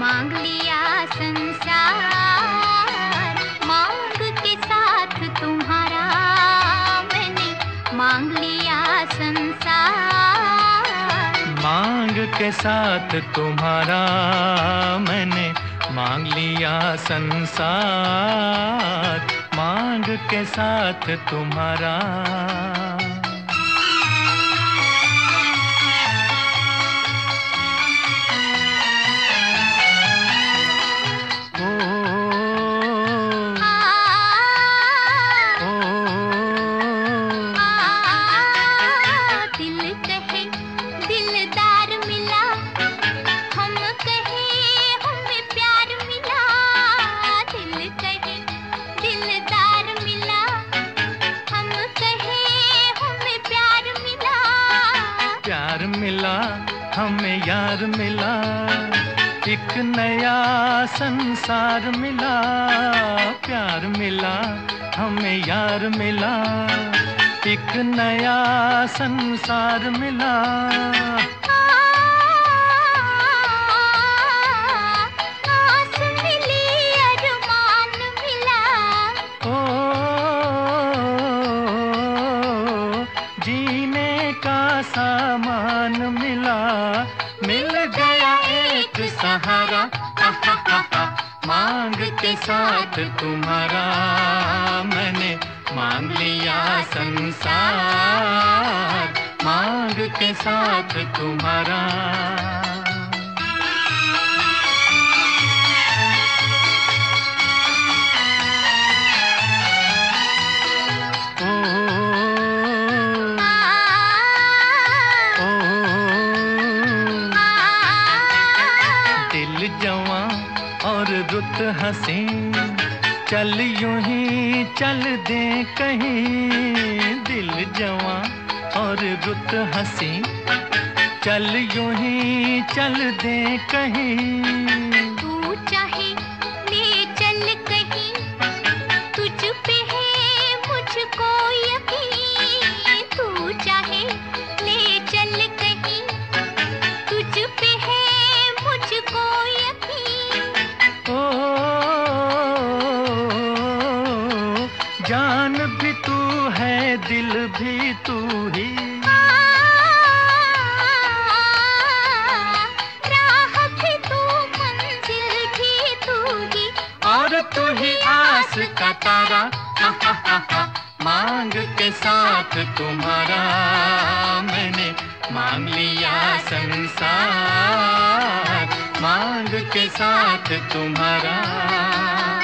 मांग लिया संसार, मांग के साथ तुम्हारा मैंने मांग लिया संसार। मांग के साथ तुम्हारा मैंने मांग लिया संसार, मांग के साथ तुम्हारा। प्यार मिला हमें यार मिला, एक नया संसार मिला। प्यार मिला हमें यार मिला, एक नया संसार मिला। आस मिली अरमान मिला, ओ जीने का सामान मिला, मिल गया एक सहारा। मांग के साथ तुम्हारा मैंने मांग लिया संसार, मांग के साथ तुम्हारा। जवां और रुत हंसी, चल यूं ही चल दे कहीं। दिल जवां और रुत हंसी, चल यूं ही चल दे कहीं। तू चाहे ले चल कहीं, तुझ पे है मुझको यकीन। तू चाहे ले चल कहीं, तुझ पे है मुझको यकीन। ओ जान भी तू है, दिल भी तू ही। राह भी तू, मंजिल भी तू ही, और तू ही आस का तारा। मांग के साथ तुम्हारा मैंने मांग लिया संसार, मांग के साथ तुम्हारा।